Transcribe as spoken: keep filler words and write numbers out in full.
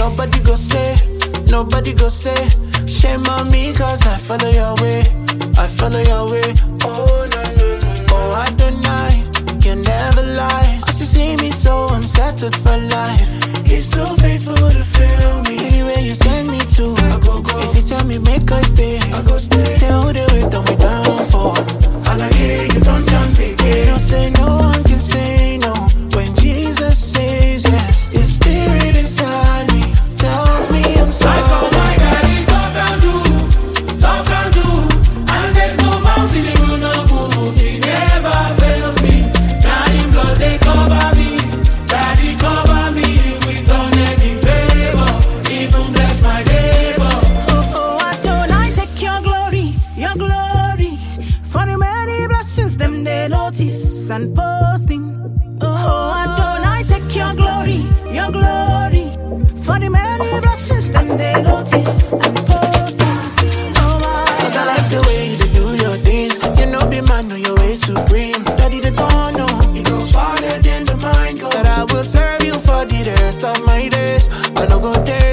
Nobody go say, nobody go say. Shame on me cause I follow your way, I follow your way. Oh no no no, oh I don't lie, can never lie. As you see me so I'm settled for life. He's too faithful to fail me. Anywhere you send me to, I go go. If you tell me make I stay, I go stay. Tell who the wait on me down for. I like it, you don't jump again. Don't say no one can say no. When Jesus says yes, his spirit inside me tells me I'm sorry. I call my daddy, talk and do, talk and do. And there's no mountain he will not move. He never fails me. Now in blood they cover me. Daddy cover me with unending favor. Even bless my neighbor. Oh, oh, Adonai, take your glory, your glory. For the many blessings, them they notice and posting. Oh, Adonai, take your glory, your glory. For the many blessings, them they notice and posting. Oh, my Cause I like the way you do your things. You know be man, know your way supreme. Daddy the don't know, it goes farther than the mind goes. That I will serve you for the rest of my days. I no go there.